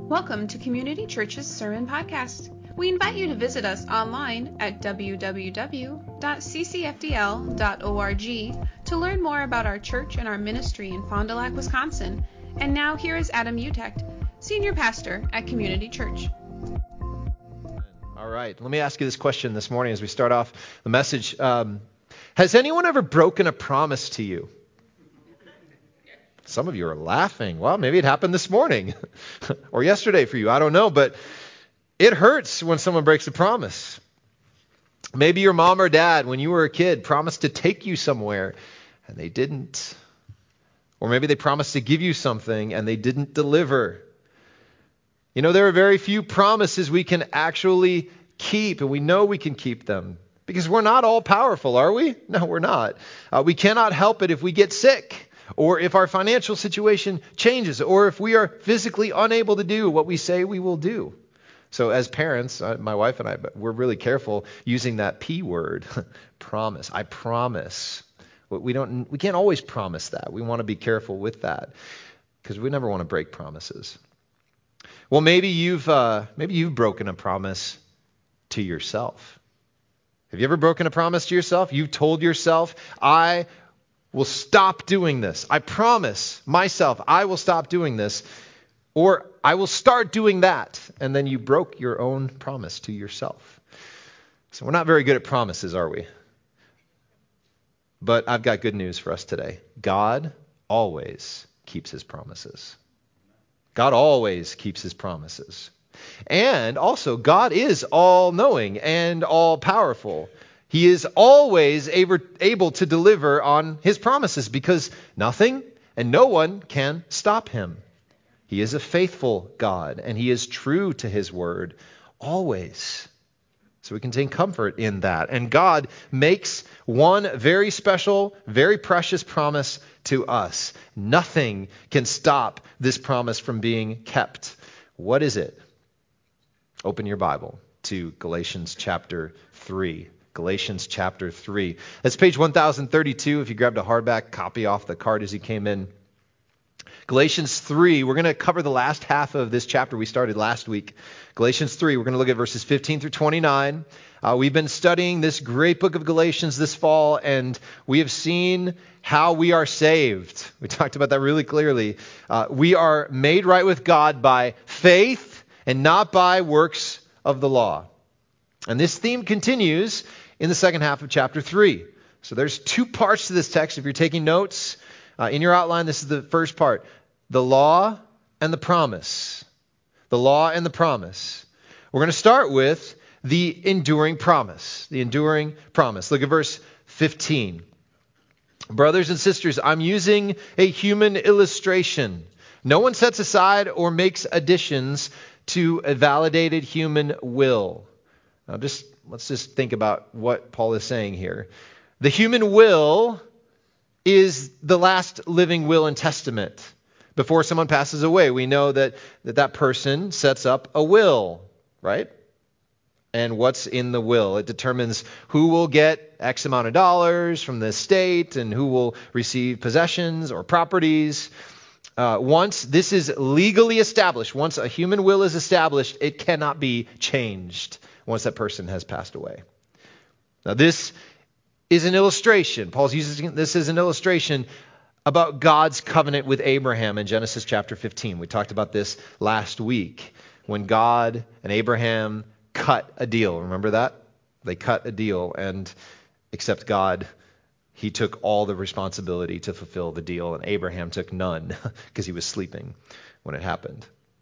Welcome to Community Church's Sermon Podcast. We invite you to visit us online at www.ccfdl.org to learn more about our church and our ministry in Fond du Lac, Wisconsin. And now here is Adam Utecht, Senior Pastor at Community Church. All right, let me ask you this question this morning as we start off the message. Has anyone ever broken a promise to you? Some of you are laughing. Well, maybe it happened this morning or yesterday for you. I don't know, but it hurts when someone breaks a promise. Maybe your mom or dad, when you were a kid, promised to take you somewhere and they didn't. Or maybe they promised to give you something and they didn't deliver. You know, there are very few promises we can actually keep, and we know we can keep them because we're not all powerful, are we? No, we're not. We cannot help it if we get sick, or if our financial situation changes, or if we are physically unable to do what we say we will do. So as parents, my wife and I, we're really careful using that P word, promise. I promise. We can't always promise that. We want to be careful with that because we never want to break promises. Well, maybe you've broken a promise to yourself. Have you ever broken a promise to yourself? You've told yourself, I will stop doing this. I promise myself I will stop doing this, or I will start doing that. And then you broke your own promise to yourself. So we're not very good at promises, are we? But I've got good news for us today. God always keeps his promises. God always keeps his promises. And also, God is all-knowing and all-powerful. He is always able to deliver on his promises because nothing and no one can stop him. He is a faithful God, and he is true to his word always. So we can take comfort in that. And God makes one very special, very precious promise to us. Nothing can stop this promise from being kept. What is it? Open your Bible to Galatians chapter 3. Galatians chapter 3. That's page 1032 if you grabbed a hardback copy off the cart as you came in. Galatians 3, we're going to cover the last half of this chapter we started last week. Galatians 3, we're going to look at verses 15 through 29. We've been studying this great book of Galatians this fall, and we have seen how we are saved. We talked about that really clearly. We are made right with God by faith and not by works of the law. And this theme continues in the second half of chapter 3. So there's two parts to this text. If you're taking notes in your outline, this is the first part. The law and the promise. The law and the promise. We're going to start with the enduring promise. The enduring promise. Look at verse 15. Brothers and sisters, I'm using a human illustration. No one sets aside or makes additions to a validated human will. Now let's just think about what Paul is saying here. The human will is the last living will and testament. Before someone passes away, we know that person sets up a will, right? And what's in the will? It determines who will get X amount of dollars from the estate and who will receive possessions or properties. Once this is legally established, once a human will is established, it cannot be changed once that person has passed away. Now this is an illustration. Paul's using this as an illustration about God's covenant with Abraham in Genesis chapter 15. We talked about this last week when God and Abraham cut a deal. Remember that? They cut a deal, and except God, he took all the responsibility to fulfill the deal, and Abraham took none because he was sleeping when it happened.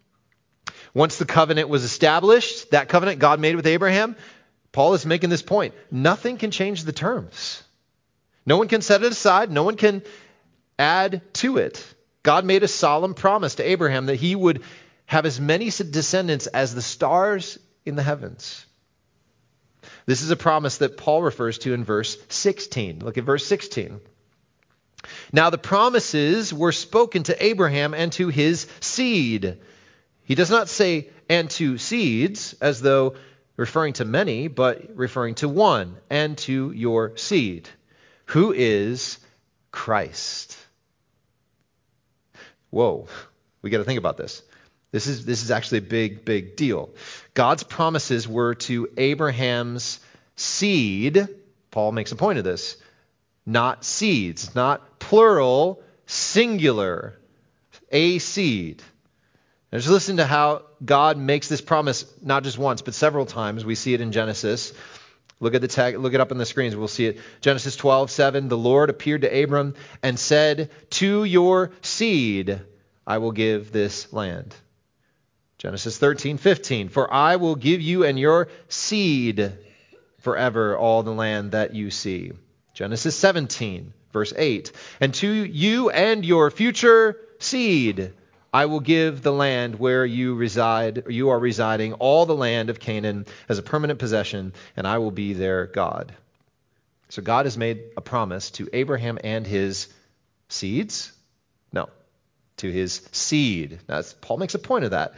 Once the covenant was established, that covenant God made with Abraham, Paul is making this point. Nothing can change the terms. No one can set it aside. No one can add to it. God made a solemn promise to Abraham that he would have as many descendants as the stars in the heavens. This is a promise that Paul refers to in verse 16. Look at verse 16. Now the promises were spoken to Abraham and to his seed. He does not say, and to seeds, as though referring to many, but referring to one, and to your seed, who is Christ. Whoa, we got to think about this. This is actually a big, big deal. God's promises were to Abraham's seed. Paul makes a point of this. Not seeds, not plural, singular, a seed. Now just listen to how God makes this promise not just once, but several times. We see it in Genesis. Look at the tag, look it up on the screens. We'll see it. Genesis 12:7. The Lord appeared to Abram and said, "To your seed I will give this land." Genesis 13:15. For I will give you and your seed forever all the land that you see. Genesis 17, verse 8. And to you and your future seed I will give the land where you reside, or you are residing, all the land of Canaan as a permanent possession, and I will be their God. So God has made a promise to Abraham and his seeds? No, to his seed. Now, Paul makes a point of that.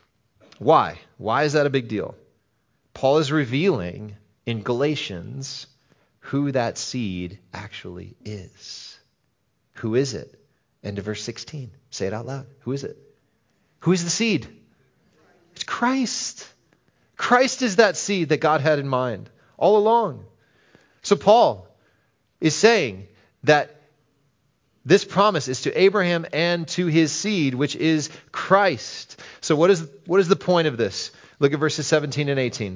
Why? Why is that a big deal? Paul is revealing in Galatians who that seed actually is. Who is it? End of verse 16. Say it out loud. Who is it? Who is the seed? It's Christ. Christ is that seed that God had in mind all along. So Paul is saying that this promise is to Abraham and to his seed, which is Christ. So what is the point of this? Look at verses 17 and 18.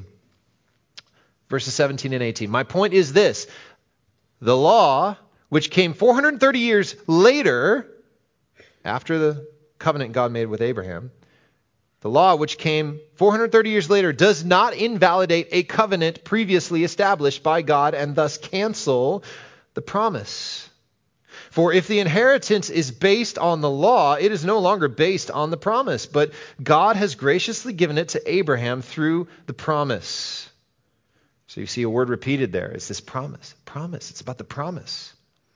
Verses 17 and 18. My point is this. The law, which came 430 years later, after the covenant God made with Abraham, the law, which came 430 years later, does not invalidate a covenant previously established by God and thus cancel the promise. For if the inheritance is based on the law, it is no longer based on the promise, but God has graciously given it to Abraham through the promise. So you see a word repeated there. It's this promise. Promise. It's about the promise.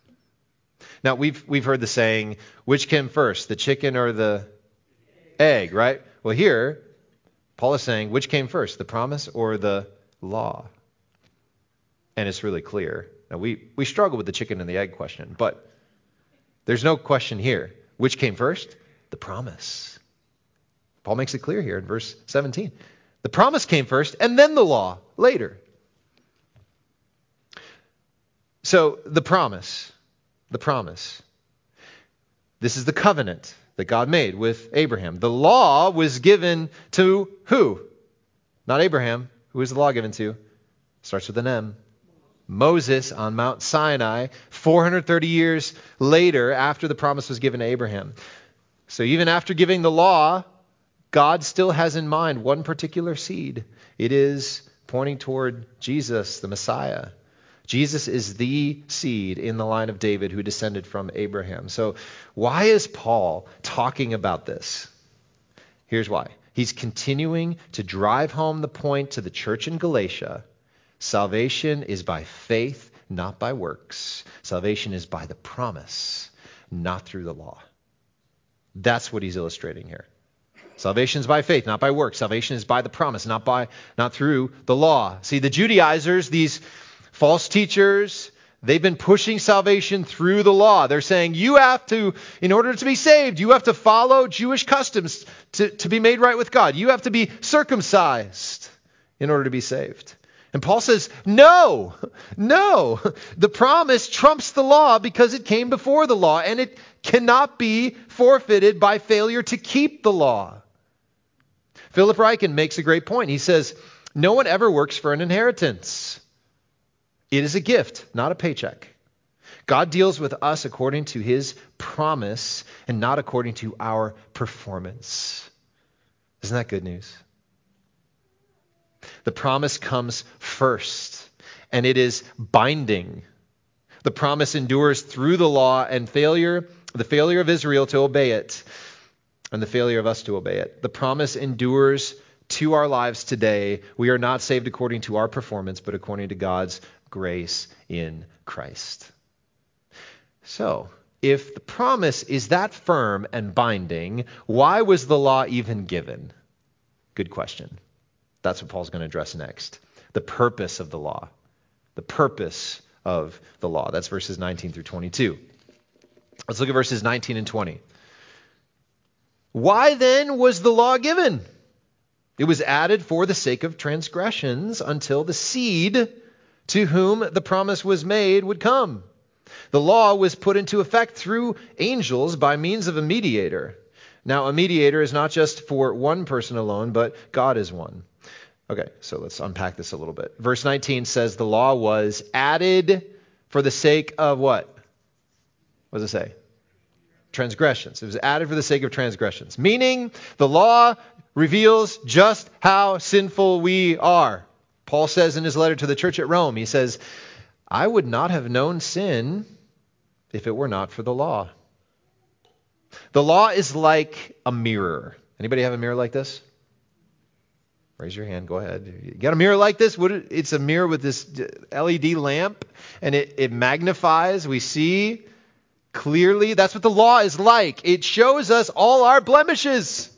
Now, we've heard the saying, which came first, the chicken or the egg, right? Well, here, Paul is saying, which came first, the promise or the law? And it's really clear. Now, we struggle with the chicken and the egg question, but there's no question here. Which came first? The promise. Paul makes it clear here in verse 17. The promise came first, and then the law later. So the promise. This is the covenant that God made with Abraham. The law was given to who? Not Abraham. Who is the law given to? Starts with an M. Moses on Mount Sinai, 430 years later after the promise was given to Abraham. So even after giving the law, God still has in mind one particular seed. It is pointing toward Jesus, the Messiah. Jesus is the seed in the line of David who descended from Abraham. So why is Paul talking about this? Here's why. He's continuing to drive home the point to the church in Galatia. Salvation is by faith, not by works. Salvation is by the promise, not through the law. That's what he's illustrating here. Salvation is by faith, not by works. Salvation is by the promise, not through the law. See, the Judaizers, these false teachers, they've been pushing salvation through the law. They're saying you have to, in order to be saved, you have to follow Jewish customs to be made right with God. You have to be circumcised in order to be saved. And Paul says, no. The promise trumps the law because it came before the law, and it cannot be forfeited by failure to keep the law. Philip Ryken makes a great point. He says, no one ever works for an inheritance. It is a gift, not a paycheck. God deals with us according to his promise and not according to our performance. Isn't that good news? The promise comes first, and it is binding. The promise endures through the law and the failure of Israel to obey it, and the failure of us to obey it. The promise endures to our lives today. We are not saved according to our performance, but according to God's grace in Christ. So, if the promise is that firm and binding, why was the law even given? Good question. That's what Paul's going to address next. The purpose of the law. The purpose of the law. That's verses 19 through 22. Let's look at verses 19 and 20. Why then was the law given? It was added for the sake of transgressions until the seed to whom the promise was made would come. The law was put into effect through angels by means of a mediator. Now, a mediator is not just for one person alone, but God is one. Okay, so let's unpack this a little bit. Verse 19 says the law was added for the sake of what? What does it say? Transgressions. It was added for the sake of transgressions. Meaning the law reveals just how sinful we are. Paul says in his letter to the church at Rome, he says, I would not have known sin if it were not for the law. The law is like a mirror. Anybody have a mirror like this? Raise your hand. Go ahead. You got a mirror like this? It's a mirror with this LED lamp, and it magnifies. We see clearly. That's what the law is like. It shows us all our blemishes.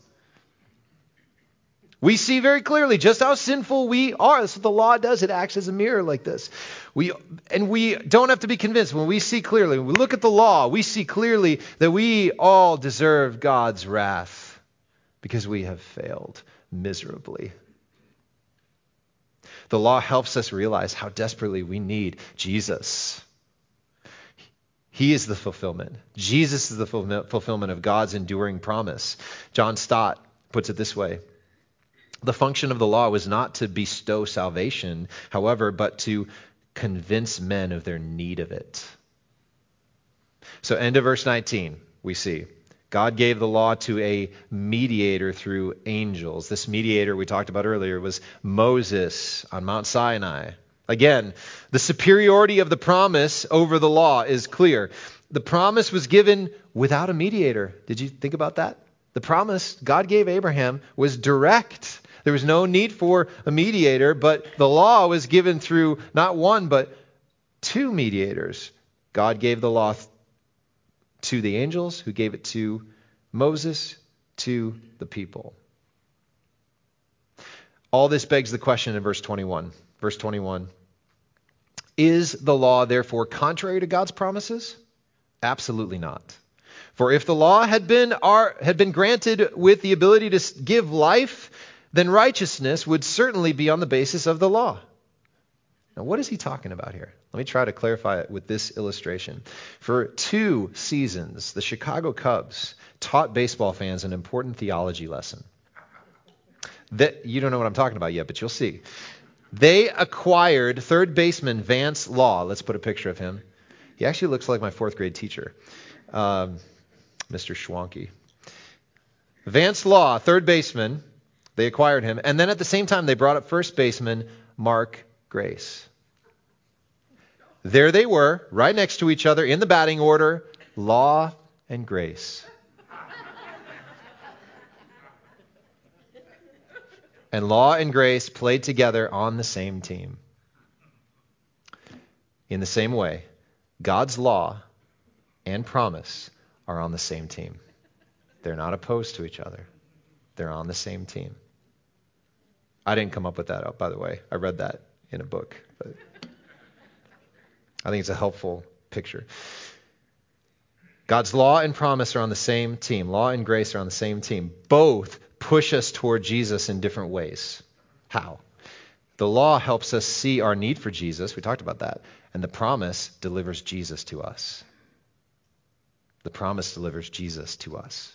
We see very clearly just how sinful we are. That's what the law does. It acts as a mirror like this. We don't have to be convinced. When we see clearly, when we look at the law, we see clearly that we all deserve God's wrath because we have failed miserably. The law helps us realize how desperately we need Jesus. He is the fulfillment. Jesus is the fulfillment of God's enduring promise. John Stott puts it this way. The function of the law was not to bestow salvation, however, but to convince men of their need of it. So end of verse 19, we see God gave the law to a mediator through angels. This mediator we talked about earlier was Moses on Mount Sinai. Again, the superiority of the promise over the law is clear. The promise was given without a mediator. Did you think about that? The promise God gave Abraham was direct. There was no need for a mediator, but the law was given through not one, but two mediators. God gave the law to the angels, who gave it to Moses, to the people. All this begs the question in verse 21. Verse 21. Is the law therefore contrary to God's promises? Absolutely not. For if the law had been granted with the ability to give life, then righteousness would certainly be on the basis of the law. Now, what is he talking about here? Let me try to clarify it with this illustration. For 2 seasons, the Chicago Cubs taught baseball fans an important theology lesson. You don't know what I'm talking about yet, but you'll see. They acquired third baseman Vance Law. Let's put a picture of him. He actually looks like my 4th grade teacher, Mr. Schwanke. Vance Law, third baseman. They acquired him. And then at the same time, they brought up first baseman Mark Grace. There they were, right next to each other in the batting order, Law and Grace. And Law and Grace played together on the same team. In the same way, God's law and promise are on the same team. They're not opposed to each other. They're on the same team. I didn't come up with that, by the way. I read that in a book. But I think it's a helpful picture. God's law and promise are on the same team. Law and grace are on the same team. Both push us toward Jesus in different ways. How? The law helps us see our need for Jesus. We talked about that. And the promise delivers Jesus to us. The promise delivers Jesus to us.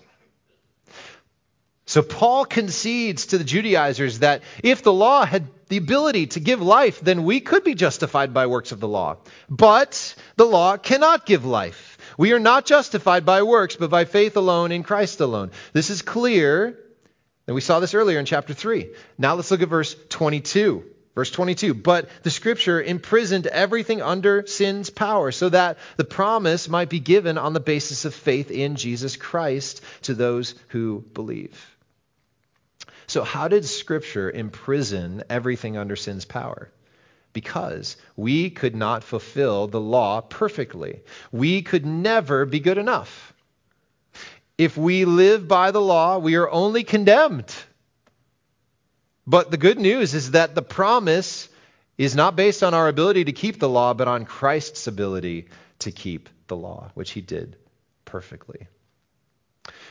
So Paul concedes to the Judaizers that if the law had the ability to give life, then we could be justified by works of the law. But the law cannot give life. We are not justified by works, but by faith alone in Christ alone. This is clear, and we saw this earlier in chapter 3. Now let's look at verse 22. Verse 22, but the Scripture imprisoned everything under sin's power so that the promise might be given on the basis of faith in Jesus Christ to those who believe. So how did Scripture imprison everything under sin's power? Because we could not fulfill the law perfectly. We could never be good enough. If we live by the law, we are only condemned. But the good news is that the promise is not based on our ability to keep the law, but on Christ's ability to keep the law, which he did perfectly.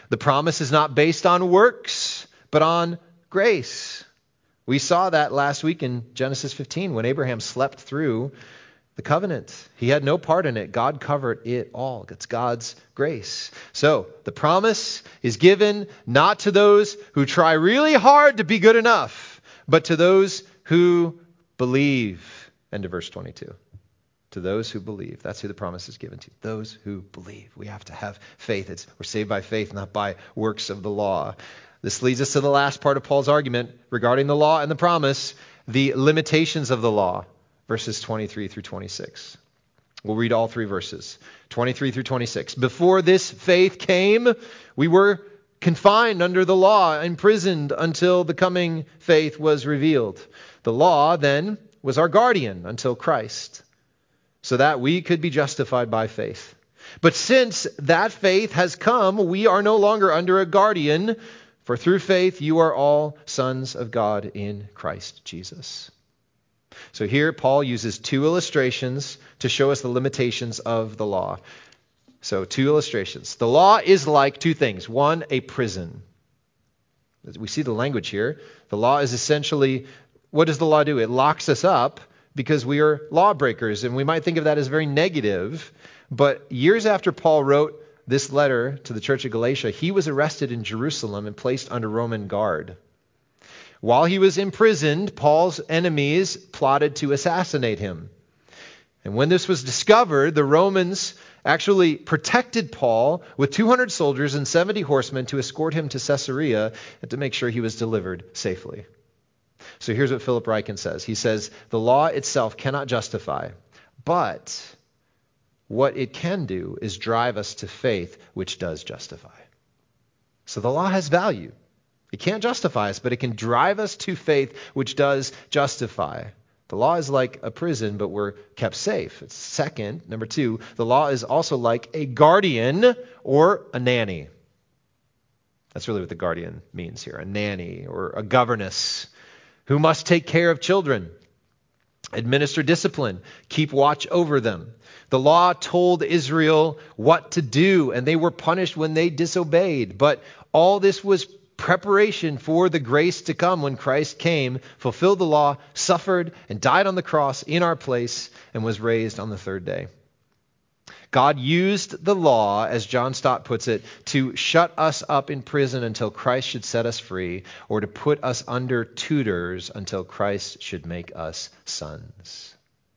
The promise is not based on works, but on grace. We saw that last week in Genesis 15 when Abraham slept through the covenant. He had no part in it. God covered it all. It's God's grace. So the promise is given not to those who try really hard to be good enough, but to those who believe. End of verse 22. To those who believe. That's who the promise is given to. Those who believe. We have to have faith. We're saved by faith, not by works of the law. This leads us to the last part of Paul's argument regarding the law and the promise, the limitations of the law. Verses 23 through 26. We'll read all three verses. 23 through 26. Before this faith came, we were confined under the law, imprisoned until the coming faith was revealed. The law, then, was our guardian until Christ, so that we could be justified by faith. But since that faith has come, we are no longer under a guardian, for through faith you are all sons of God in Christ Jesus. So here Paul uses two illustrations to show us the limitations of the law. So two illustrations. The law is like two things. One, a prison. We see the language here. The law is essentially, what does the law do? It locks us up because we are lawbreakers, and we might think of that as very negative. But years after Paul wrote this letter to the church of Galatia, he was arrested in Jerusalem and placed under Roman guard. While he was imprisoned, Paul's enemies plotted to assassinate him. And when this was discovered, the Romans actually protected Paul with 200 soldiers and 70 horsemen to escort him to Caesarea and to make sure he was delivered safely. So here's what Philip Ryken says. He says, the law itself cannot justify, but what it can do is drive us to faith, which does justify. So the law has value. It can't justify us, but it can drive us to faith, which does justify. The law is like a prison, but we're kept safe. It's second. Number two, the law is also like a guardian or a nanny. That's really what the guardian means here, a nanny or a governess who must take care of children, administer discipline, keep watch over them. The law told Israel what to do, and they were punished when they disobeyed. But all this was preparation for the grace to come when Christ came, fulfilled the law, suffered, and died on the cross in our place, and was raised on the third day. God used the law, as John Stott puts it, to shut us up in prison until Christ should set us free, or to put us under tutors until Christ should make us sons.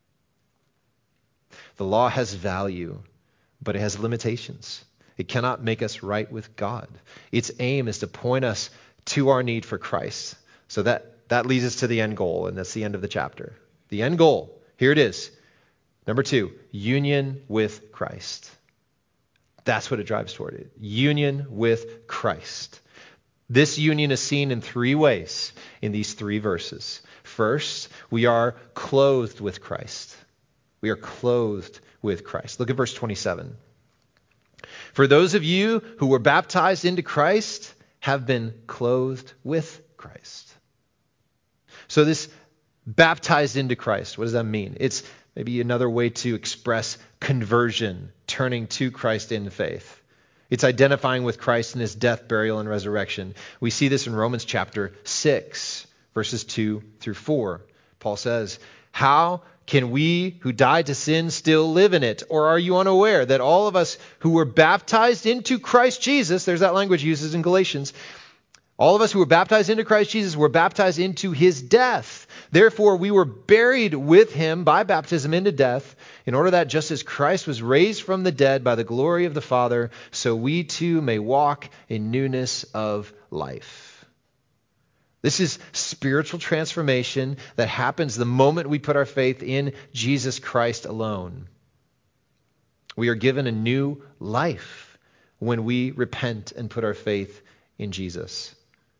The law has value, but it has limitations. It cannot make us right with God. Its aim is to point us to our need for Christ. So that leads us to the end goal, and that's the end of the chapter. The end goal, here it is. Number two, union with Christ. That's what it drives toward it. Union with Christ. This union is seen in three ways in these three verses. First, we are clothed with Christ. We are clothed with Christ. Look at verse 27. For those of you who were baptized into Christ have been clothed with Christ. So this baptized into Christ, what does that mean? It's maybe another way to express conversion, turning to Christ in faith. It's identifying with Christ in his death, burial, and resurrection. We see this in Romans chapter 6, verses 2 through 4. Paul says, how can we who died to sin still live in it? Or are you unaware that all of us who were baptized into Christ Jesus, there's that language uses in Galatians, all of us who were baptized into Christ Jesus were baptized into his death. Therefore, we were buried with him by baptism into death, in order that just as Christ was raised from the dead by the glory of the Father, so we too may walk in newness of life. This is spiritual transformation that happens the moment we put our faith in Jesus Christ alone. We are given a new life when we repent and put our faith in Jesus.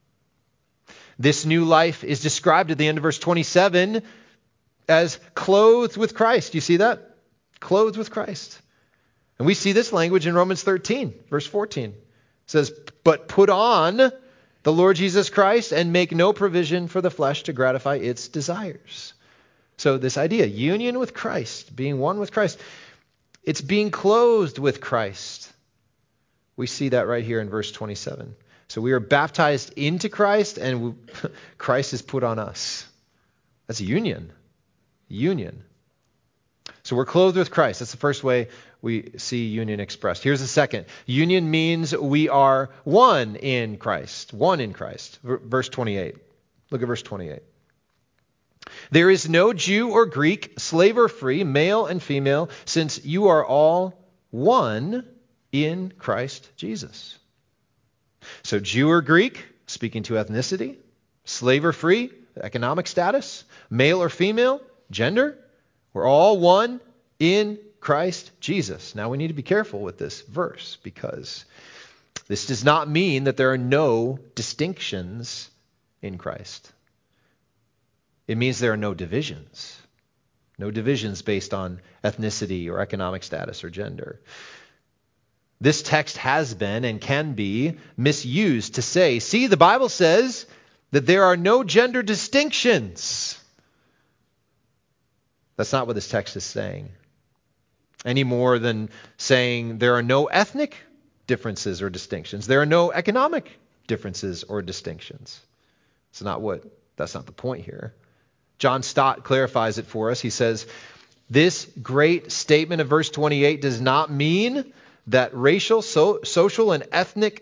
This new life is described at the end of verse 27 as clothed with Christ. You see that? Clothed with Christ. And we see this language in Romans 13, verse 14. It says, but put on the Lord Jesus Christ and make no provision for the flesh to gratify its desires. So this idea, union with Christ, being one with Christ, it's being clothed with Christ. We see that right here in verse 27. So we are baptized into Christ, and Christ is put on us. That's a union. Union. So we're clothed with Christ. That's the first way we see union expressed. Here's the second. Union means we are one in Christ. One in Christ. Verse 28. Look at verse 28. There is no Jew or Greek, slave or free, male and female, since you are all one in Christ Jesus. So Jew or Greek, speaking to ethnicity, slave or free, economic status, male or female, gender, we're all one in Christ Jesus. Now we need to be careful with this verse because this does not mean that there are no distinctions in Christ. It means there are no divisions. No divisions based on ethnicity or economic status or gender. This text has been and can be misused to say, see, the Bible says that there are no gender distinctions. That's not what this text is saying. Any more than saying there are no ethnic differences or distinctions. There are no economic differences or distinctions. That's not the point here. John Stott clarifies it for us. He says, this great statement of verse 28 does not mean that racial, social, and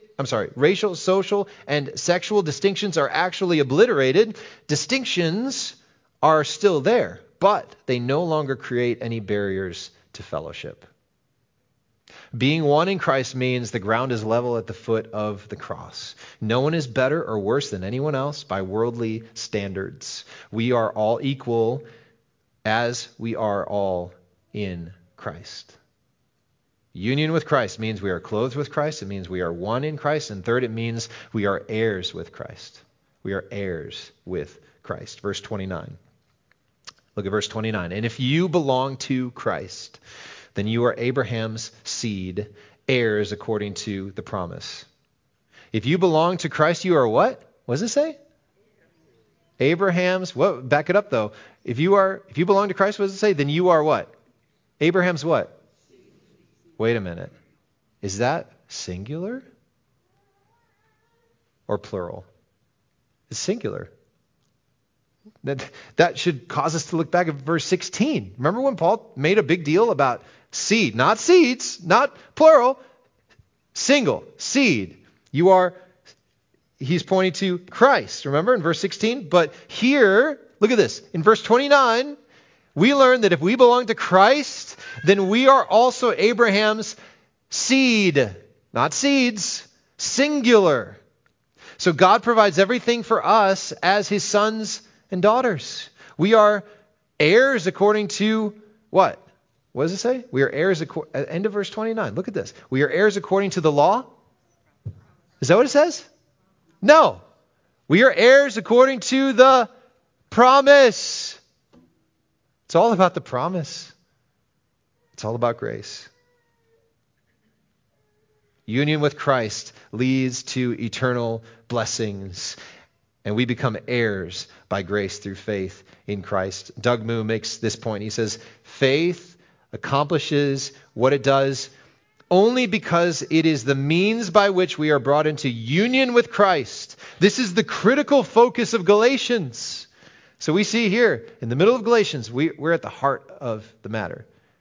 sexual distinctions are actually obliterated. Distinctions are still there, but they no longer create any barriers to fellowship. Being one in Christ means the ground is level at the foot of the cross. No one is better or worse than anyone else by worldly standards. We are all equal as we are all in Christ. Union with Christ means we are clothed with Christ. It means we are one in Christ. And third, it means we are heirs with Christ. We are heirs with Christ. Verse 29. Look at verse 29. And if you belong to Christ, then you are Abraham's seed, heirs according to the promise. If you belong to Christ, you are what? What does it say? Abraham's, what? Back it up though. If you belong to Christ, what does it say? Then you are what? Abraham's what? Wait a minute. Is that singular or plural? It's singular. That should cause us to look back at verse 16. Remember when Paul made a big deal about seed? Not seeds, not plural. Single, seed. He's pointing to Christ, remember in verse 16? But here, look at this. In verse 29, we learn that if we belong to Christ, then we are also Abraham's seed. Not seeds, singular. So God provides everything for us as his sons and daughters. We are heirs according to what? What does it say? We are heirs end of verse 29. Look at this. We are heirs according to the law. Is that what it says? No. We are heirs according to the promise. It's all about the promise. It's all about grace. Union with Christ leads to eternal blessings, and we become heirs by grace through faith in Christ. Doug Moo makes this point. He says, faith accomplishes what it does only because it is the means by which we are brought into union with Christ. This is the critical focus of Galatians. So we see here, in the middle of Galatians, we're at the heart of the matter.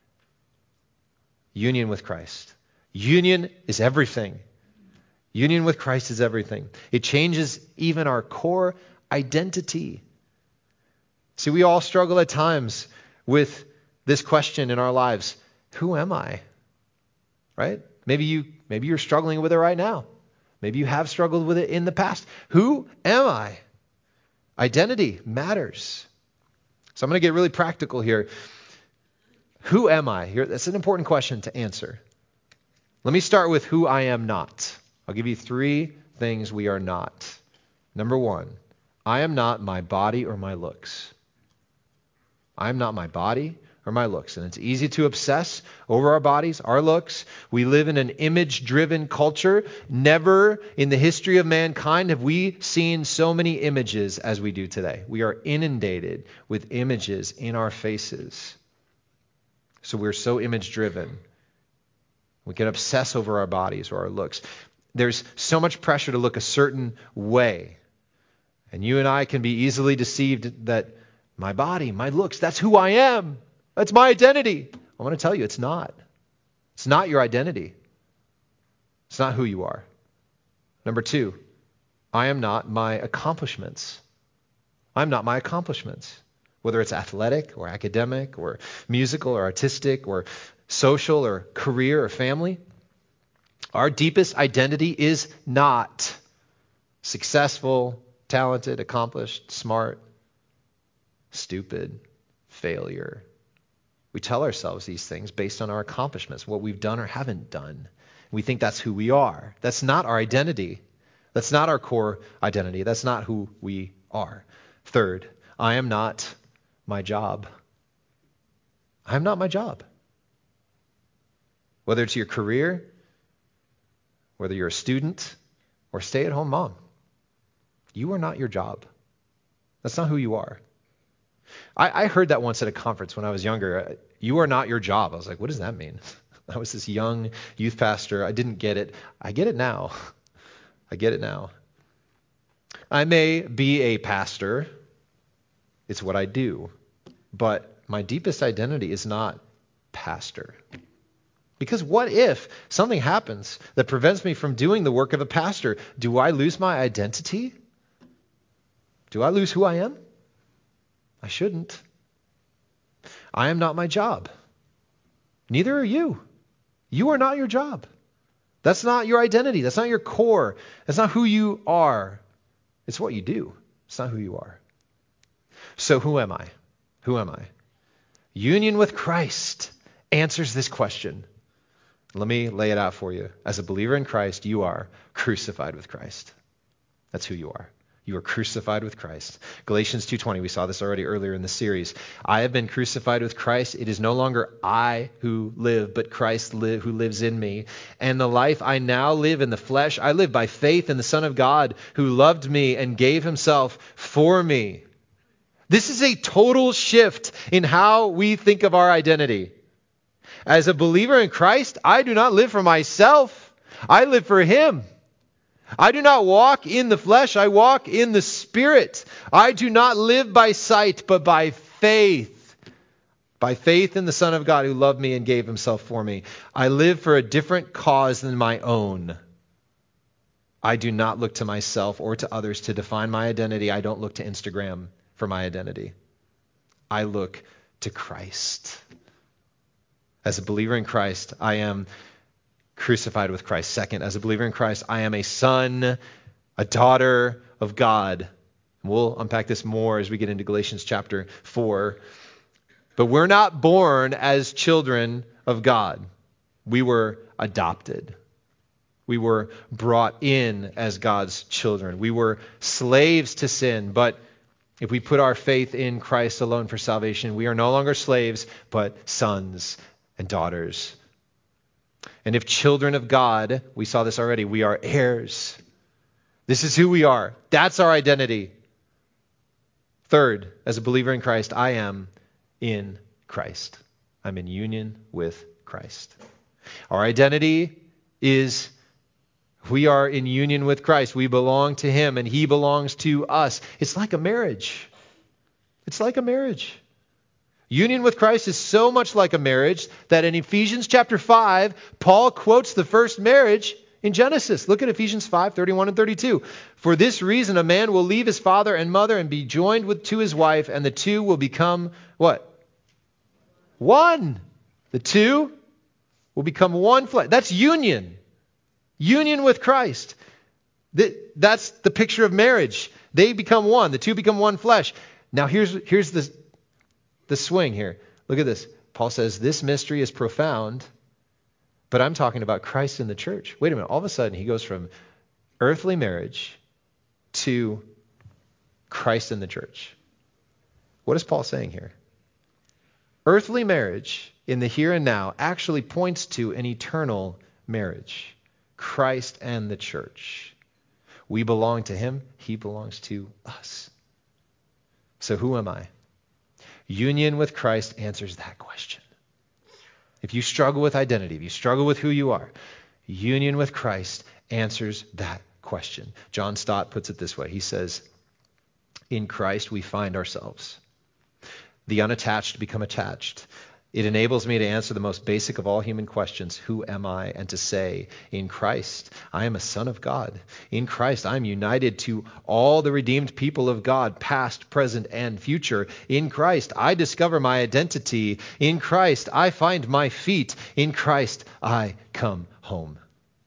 Union with Christ. Union is everything. Union with Christ is everything. It changes even our core identity. See, we all struggle at times with this question in our lives. Who am I? Right? Maybe you're struggling with it right now. Maybe you have struggled with it in the past. Who am I? Identity matters. So I'm going to get really practical here. Who am I? That's an important question to answer. Let me start with who I am not. I'll give you 3 things we are not. Number 1, I am not my body or my looks. I am not my body or my looks. And it's easy to obsess over our bodies, our looks. We live in an image-driven culture. Never in the history of mankind have we seen so many images as we do today. We are inundated with images in our faces. So we're so image-driven. We can obsess over our bodies or our looks. There's so much pressure to look a certain way. And you and I can be easily deceived that my body, my looks, that's who I am. That's my identity. I want to tell you, it's not. It's not your identity. It's not who you are. Number 2, I am not my accomplishments. I'm not my accomplishments. Whether it's athletic or academic or musical or artistic or social or career or family, our deepest identity is not successful, talented, accomplished, smart, stupid, failure. We tell ourselves these things based on our accomplishments, what we've done or haven't done. We think that's who we are. That's not our identity. That's not our core identity. That's not who we are. Third, I am not my job. I am not my job. Whether it's your career, whether you're a student or stay-at-home mom, you are not your job. That's not who you are. I heard that once at a conference when I was younger. You are not your job. I was like, what does that mean? I was this young youth pastor. I didn't get it. I get it now. I get it now. I may be a pastor. It's what I do. But my deepest identity is not pastor. Because what if something happens that prevents me from doing the work of a pastor? Do I lose my identity? Do I lose who I am? I shouldn't. I am not my job. Neither are you. You are not your job. That's not your identity. That's not your core. That's not who you are. It's what you do. It's not who you are. So who am I? Who am I? Union with Christ answers this question. Let me lay it out for you. As a believer in Christ, you are crucified with Christ. That's who you are. You are crucified with Christ. Galatians 2:20, we saw this already earlier in the series. I have been crucified with Christ. It is no longer I who live, but Christ who lives in me. And the life I now live in the flesh, I live by faith in the Son of God who loved me and gave himself for me. This is a total shift in how we think of our identity. As a believer in Christ, I do not live for myself. I live for him. I do not walk in the flesh. I walk in the Spirit. I do not live by sight, but by faith. By faith in the Son of God who loved me and gave himself for me. I live for a different cause than my own. I do not look to myself or to others to define my identity. I don't look to Instagram for my identity. I look to Christ. As a believer in Christ, I am crucified with Christ. Second, as a believer in Christ, I am a son, a daughter of God. We'll unpack this more as we get into Galatians chapter 4. But we're not born as children of God. We were adopted. We were brought in as God's children. We were slaves to sin, but if we put our faith in Christ alone for salvation, we are no longer slaves, but sons and daughters. And if children of God, we saw this already, we are heirs. This is who we are. That's our identity. Third, as a believer in Christ, I am in Christ. I'm in union with Christ. Our identity is we are in union with Christ. We belong to him and he belongs to us. It's like a marriage. It's like a marriage. Union with Christ is so much like a marriage that in Ephesians chapter 5, Paul quotes the first marriage in Genesis. Look at Ephesians 5:31 and 32. For this reason, a man will leave his father and mother and be joined to his wife, and the two will become what? One. The two will become one flesh. That's union. Union with Christ. That's the picture of marriage. They become one. The two become one flesh. Now here's the swing here. Look at this. Paul says this mystery is profound, but I'm talking about Christ in the church. Wait a minute. All of a sudden he goes from earthly marriage to Christ in the church. What is Paul saying here? Earthly marriage in the here and now actually points to an eternal marriage. Christ and the church. We belong to him. He belongs to us. So who am I? Union with Christ answers that question. If you struggle with identity, if you struggle with who you are, union with Christ answers that question. John Stott puts it this way. He says, in Christ we find ourselves. The unattached become attached. It enables me to answer the most basic of all human questions, who am I? And to say, in Christ, I am a son of God. In Christ, I am united to all the redeemed people of God, past, present, and future. In Christ, I discover my identity. In Christ, I find my feet. In Christ, I come home.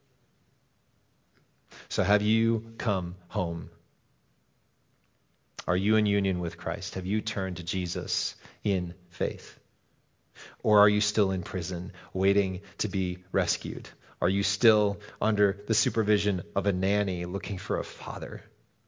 So have you come home? Are you in union with Christ? Have you turned to Jesus in faith? Or are you still in prison, waiting to be rescued? Are you still under the supervision of a nanny, looking for a father?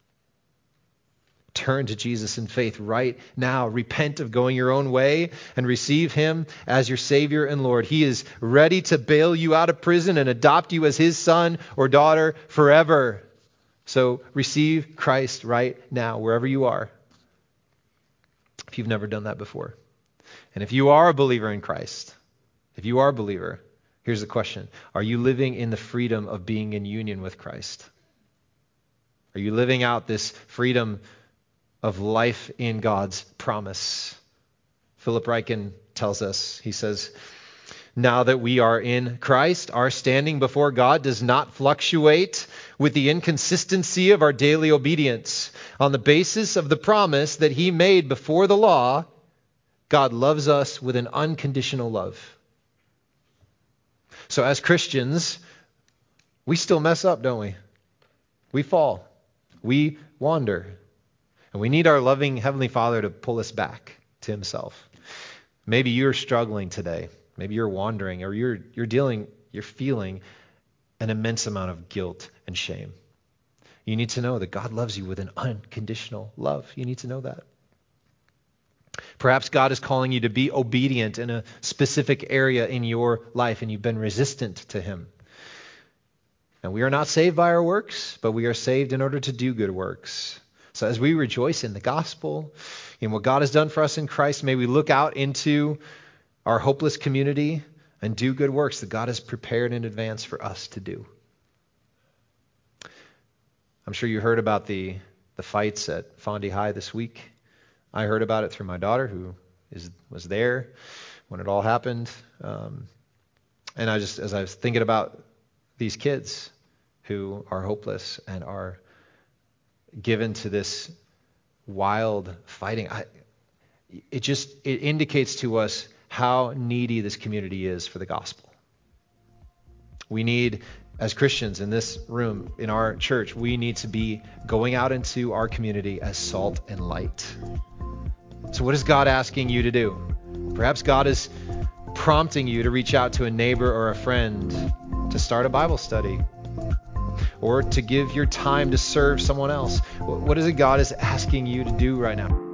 Turn to Jesus in faith right now. Repent of going your own way and receive him as your Savior and Lord. He is ready to bail you out of prison and adopt you as his son or daughter forever. So receive Christ right now, wherever you are, if you've never done that before. And if you are a believer in Christ, if you are a believer, here's the question. Are you living in the freedom of being in union with Christ? Are you living out this freedom of life in God's promise? Philip Ryken tells us, he says, now that we are in Christ, our standing before God does not fluctuate with the inconsistency of our daily obedience. On the basis of the promise that he made before the law, God loves us with an unconditional love. So as Christians, we still mess up, don't we? We fall. We wander. And we need our loving Heavenly Father to pull us back to himself. Maybe you're struggling today. Maybe you're wandering, or you're feeling an immense amount of guilt and shame. You need to know that God loves you with an unconditional love. You need to know that. Perhaps God is calling you to be obedient in a specific area in your life, and you've been resistant to him. And we are not saved by our works, but we are saved in order to do good works. So as we rejoice in the gospel, in what God has done for us in Christ, may we look out into our hopeless community and do good works that God has prepared in advance for us to do. I'm sure you heard about the fights at Fondy High this week. I heard about it through my daughter, who was there when it all happened. And as I was thinking about these kids who are hopeless and are given to this wild fighting, it indicates to us how needy this community is for the gospel. We need, as Christians in this room, in our church, we need to be going out into our community as salt and light. So what is God asking you to do? Perhaps God is prompting you to reach out to a neighbor or a friend, to start a Bible study, or to give your time to serve someone else. What is it God is asking you to do right now?